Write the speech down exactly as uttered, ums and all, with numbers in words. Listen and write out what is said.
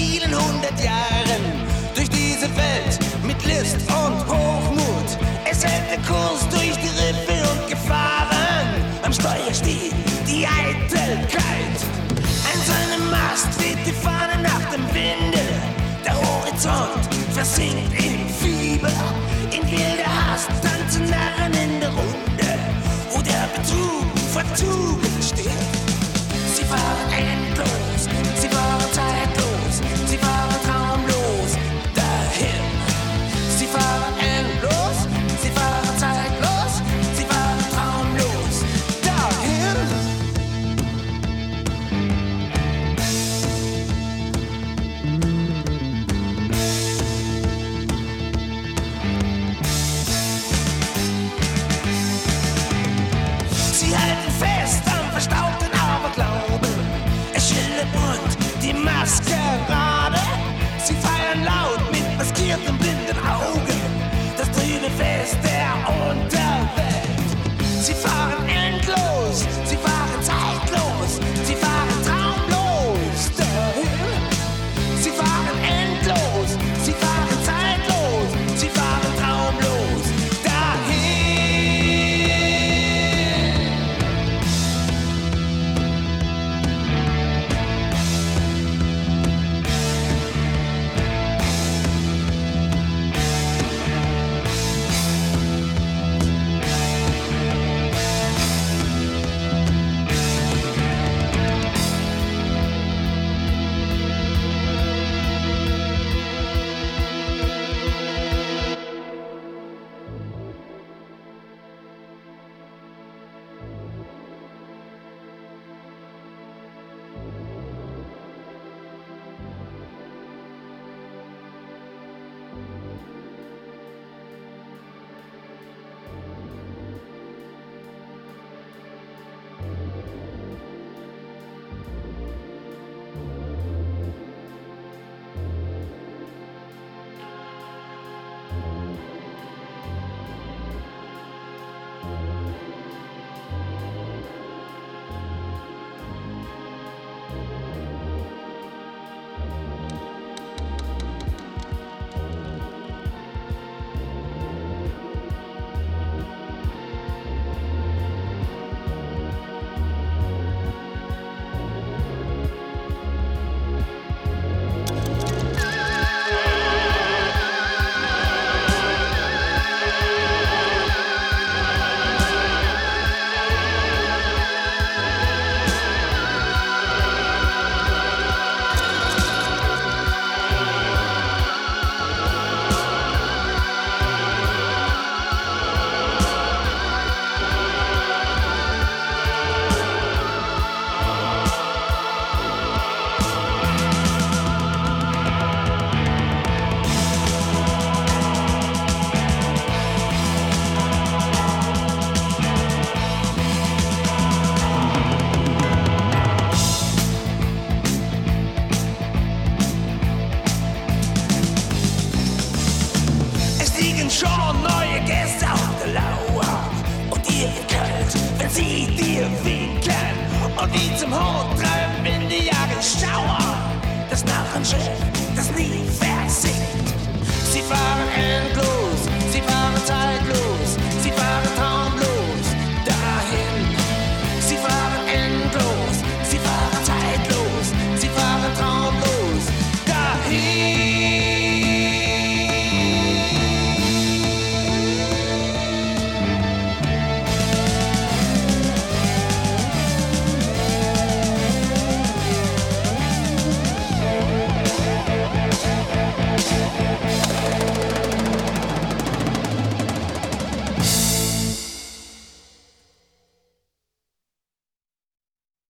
vielen hundert Jahren durch diese Welt mit List und Hochmut. Es hält der Kurs durch die Riffe und Gefahren. Am Steuer steht die Eitelkeit. An seinem Mast weht die Fahne nach dem Winde. Der Horizont versinkt in Fieber. In wilder Hast tanzen Narren in der Runde, wo der Betrug vor Tugend steht. Sie fahren endlos, sie fahren zeitlos, sie fahren traumlos dahin. Sie fahren endlos, sie fahren zeitlos, sie fahren traumlos dahin. Sie halten fest am verstaubten Aberglauben. Es schillert bunt die Maskerade. Sie feiern laut mit maskierten blinden Augen das trübe Fest der Unterwelt. Sie fahren endlos, sie fahren zeitlos, sie fahren traumlos dahin. Sie fahren endlos, sie fahren zeitlos, sie fahren traumlos dahin. Schon neue Gäste auf der Lauer und ihr wird kalt, wenn sie dir winken und wie zum Hund treiben in die Jahre Schau.